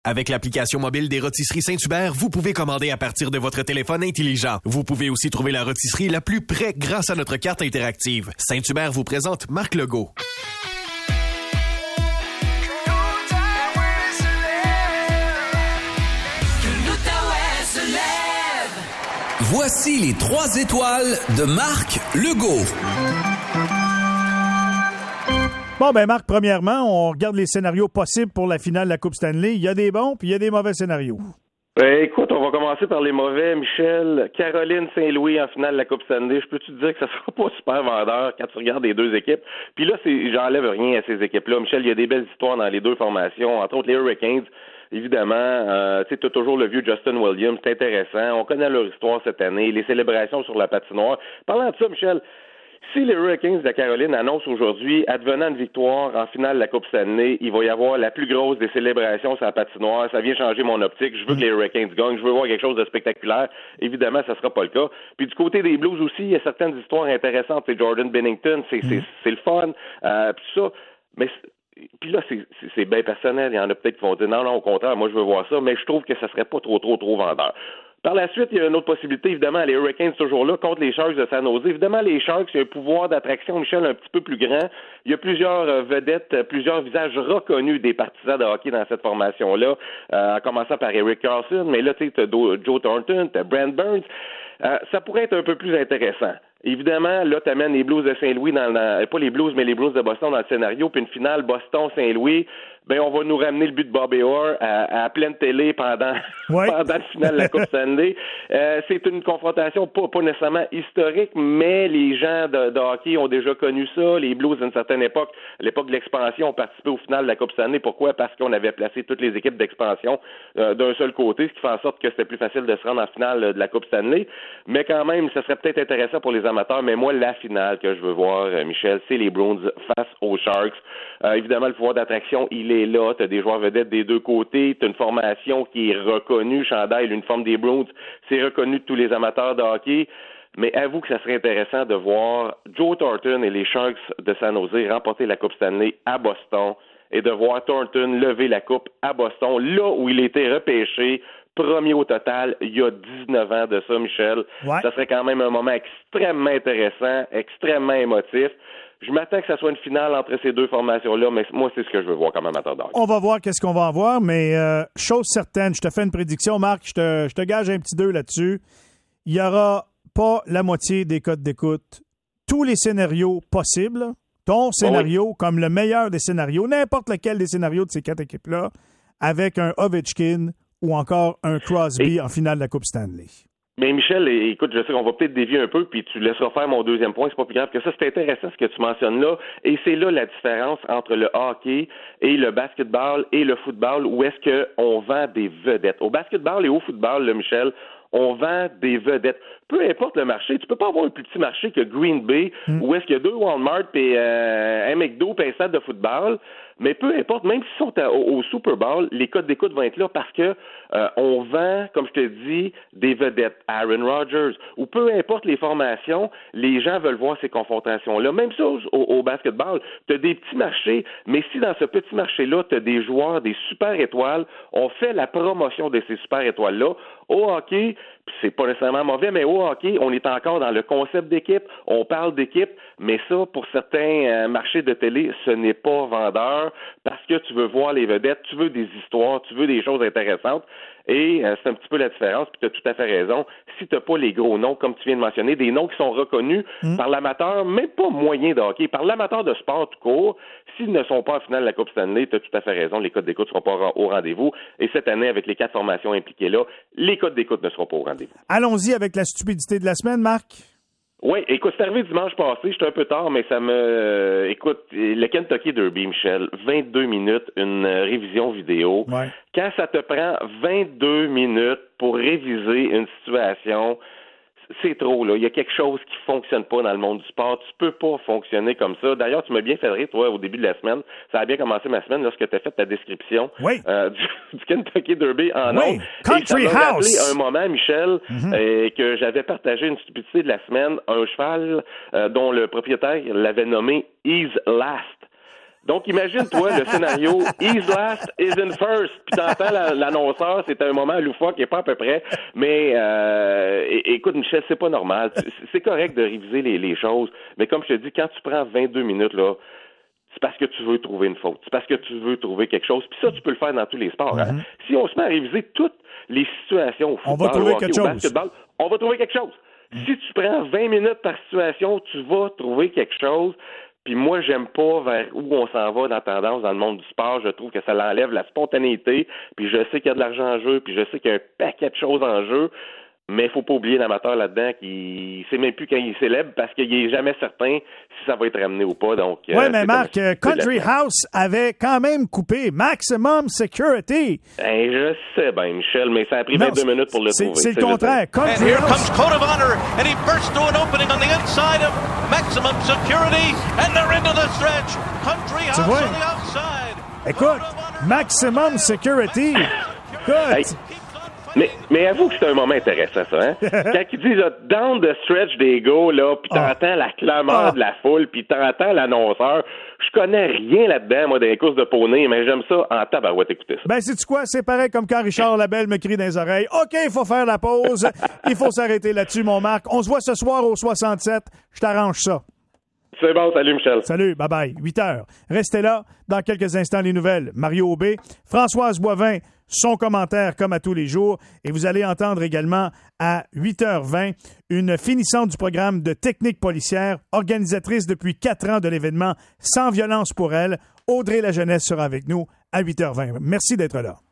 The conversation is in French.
Avec l'application mobile des Rôtisseries Saint-Hubert, vous pouvez commander à partir de votre téléphone intelligent. Vous pouvez aussi trouver la rôtisserie la plus près grâce à notre carte interactive. Saint-Hubert vous présente Marc Legault. Voici les 3 étoiles de Marc Legault. Bon, ben Marc, premièrement, on regarde les scénarios possibles pour la finale de la Coupe Stanley. Il y a des bons, puis il y a des mauvais scénarios. Écoute, on va commencer par les mauvais, Michel. Caroline Saint-Louis en finale de la Coupe Stanley. Je peux te dire que ça sera pas super vendeur quand tu regardes les deux équipes. Puis là, j'enlève rien à ces équipes-là. Michel, il y a des belles histoires dans les deux formations, entre autres les Hurricanes. Évidemment, tu as toujours le vieux Justin Williams, c'est intéressant. On connaît leur histoire cette année, les célébrations sur la patinoire. Parlant de ça, Michel, si les Hurricanes de la Caroline annoncent aujourd'hui, advenant une victoire en finale de la Coupe Stanley, il va y avoir la plus grosse des célébrations sur la patinoire. Ça vient changer mon optique. Je veux que les Hurricanes gagnent. Je veux voir quelque chose de spectaculaire. Évidemment, ça sera pas le cas. Puis du côté des Blues aussi, il y a certaines histoires intéressantes. C'est Jordan Binnington, c'est le fun. Puis ça, mais puis là, c'est bien personnel. Il y en a peut-être qui vont dire non, au contraire, moi je veux voir ça, mais je trouve que ça serait pas trop vendeur. Par la suite, il y a une autre possibilité, évidemment, les Hurricanes toujours là contre les Sharks de San Jose. Évidemment, les Sharks, il y a un pouvoir d'attraction, Michel, un petit peu plus grand. Il y a plusieurs vedettes, plusieurs visages reconnus des partisans de hockey dans cette formation-là, en commençant par Erik Karlsson, mais là, tu sais, t'as Joe Thornton, t'as Brent Burns. Ça pourrait être un peu plus intéressant. Évidemment, là, t'amènes les Blues de Saint-Louis pas les Blues, mais les Blues de Boston dans le scénario, puis une finale Boston-Saint-Louis, ben on va nous ramener le but de Bobby Orr à pleine télé pendant la finale de la Coupe Stanley. C'est une confrontation pas nécessairement historique, mais les gens de hockey ont déjà connu ça. Les Blues, à une certaine époque, à l'époque de l'expansion, ont participé au final de la Coupe Stanley. Pourquoi? Parce qu'on avait placé toutes les équipes d'expansion d'un seul côté, ce qui fait en sorte que c'était plus facile de se rendre en finale de la Coupe Stanley. Mais quand même, ça serait peut-être intéressant pour les amateurs. Mais moi, la finale que je veux voir, Michel, c'est les Bruins face aux Sharks. Évidemment, le pouvoir d'attraction, il est là. Tu as des joueurs vedettes des deux côtés. Tu as une formation qui est reconnue. Chandail, l'uniforme des Bruins, c'est reconnu de tous les amateurs de hockey. Mais avoue que ça serait intéressant de voir Joe Thornton et les Sharks de San Jose remporter la Coupe Stanley à Boston et de voir Thornton lever la coupe à Boston, là où il était repêché premier au total, il y a 19 ans de ça, Michel. Ouais. Ça serait quand même un moment extrêmement intéressant, extrêmement émotif. Je m'attends que ça soit une finale entre ces deux formations-là, mais moi, c'est ce que je veux voir comme amateur de hockey. On va voir qu'est-ce qu'on va en voir, mais chose certaine, je te fais une prédiction, Marc, je te gage un petit 2 là-dessus. Il n'y aura pas la moitié des codes d'écoute. Tous les scénarios possibles, ton scénario comme le meilleur des scénarios, n'importe lequel des scénarios de ces 4 équipes-là, avec un Ovechkin ou encore un Crosby en finale de la Coupe Stanley. Mais Michel, écoute, je sais qu'on va peut-être dévier un peu, puis tu laisseras faire mon deuxième point, c'est pas plus grave que ça. C'est intéressant ce que tu mentionnes là, et c'est là la différence entre le hockey et le basketball et le football, où est-ce qu'on vend des vedettes. Au basketball et au football, là, Michel, on vend des vedettes. Peu importe le marché, tu peux pas avoir un plus petit marché que Green Bay, où est-ce qu'il y a 2 Walmart, puis un McDo, puis un stade de football. Mais peu importe, même s'ils sont au Super Bowl, les codes d'écoute vont être là parce que on vend, comme je te dis, des vedettes. Aaron Rodgers, ou peu importe les formations, les gens veulent voir ces confrontations-là. Même chose au basketball. Tu as des petits marchés, mais si dans ce petit marché-là, tu as des joueurs, des super étoiles, on fait la promotion de ces super étoiles-là. Au hockey, puis c'est pas nécessairement mauvais, mais au hockey, on est encore dans le concept d'équipe, on parle d'équipe, mais ça, pour certains marchés de télé, ce n'est pas vendeur parce que tu veux voir les vedettes, tu veux des histoires, tu veux des choses intéressantes. Et c'est un petit peu la différence, puis tu as tout à fait raison. Si tu n'as pas les gros noms, comme tu viens de mentionner, des noms qui sont reconnus par l'amateur, même pas moyen de hockey, par l'amateur de sport tout court, s'ils ne sont pas en finale de la Coupe Stanley, tu as tout à fait raison, les codes d'écoute ne seront pas au rendez-vous. Et cette année, avec les 4 formations impliquées là, les codes d'écoute ne seront pas au rendez-vous. Allons-y avec la stupidité de la semaine, Marc. Oui, écoute, c'est arrivé dimanche passé, j'étais un peu tard, mais écoute, le Kentucky Derby, Michel, 22 minutes, une révision vidéo. Ouais. Quand ça te prend 22 minutes pour réviser une situation, c'est trop, là. Il y a quelque chose qui fonctionne pas dans le monde du sport. Tu peux pas fonctionner comme ça. D'ailleurs, tu m'as bien fait rire, toi, au début de la semaine. Ça a bien commencé ma semaine lorsque tu as fait ta description du Kentucky Derby en ondes. Country et ça m'a rappelé House! un moment, Michel, que j'avais partagé une stupidité de la semaine, un cheval dont le propriétaire l'avait nommé Ease Last. Donc, imagine-toi le scénario « He's last, is in first », puis t'entends l'annonceur, c'est un moment loufoque qui est pas à peu près, mais écoute, Michel, c'est pas normal. C'est correct de réviser les choses, mais comme je te dis, quand tu prends 22 minutes, là, c'est parce que tu veux trouver une faute, c'est parce que tu veux trouver quelque chose, puis ça, tu peux le faire dans tous les sports. Hein? Si on se met à réviser toutes les situations au football, on va trouver au hockey, quelque au chose. basketball, on va trouver quelque chose. Si tu prends 20 minutes par situation, tu vas trouver quelque chose. Puis moi, j'aime pas vers où on s'en va dans tendance dans le monde du sport. Je trouve que ça l'enlève la spontanéité. Puis je sais qu'il y a de l'argent en jeu, puis je sais qu'il y a un paquet de choses en jeu. Mais il faut pas oublier l'amateur là-dedans qui sait même plus quand il célèbre parce qu'il est jamais certain si ça va être ramené ou pas. Donc, oui, mais Marc, Country House avait quand même coupé Maximum Security. Je sais bien, Michel, mais ça a pris 22 minutes pour le trouver. C'est le contraire. And here comes Code of Honor, and he bursts through an opening on the inside of Maximum Security, and they're into the stretch. Country House on the outside. Écoute, Maximum Security. Écoute. Hey. Mais avoue que c'est un moment intéressant, ça, hein? Quand ils disent là, down the stretch des gars, là, puis t'entends la clameur de la foule, puis t'entends l'annonceur. Je connais rien là-dedans, moi, dans les courses de poney, mais j'aime ça en tabarouette écouter ça. Ben, sais-tu quoi? C'est pareil comme quand Richard Labelle me crie dans les oreilles. OK, il faut faire la pause. Il faut s'arrêter là-dessus, mon Marc. On se voit ce soir au 67. Je t'arrange ça. C'est bon, salut Michel. Salut, bye-bye. 8h. Restez là. Dans quelques instants, les nouvelles. Mario Aubé, Françoise Boivin, son commentaire comme à tous les jours. Et vous allez entendre également à 8h20 une finissante du programme de technique policière, organisatrice depuis 4 ans de l'événement Sans violence pour elle. Audrey La Jeunesse sera avec nous à 8h20. Merci d'être là.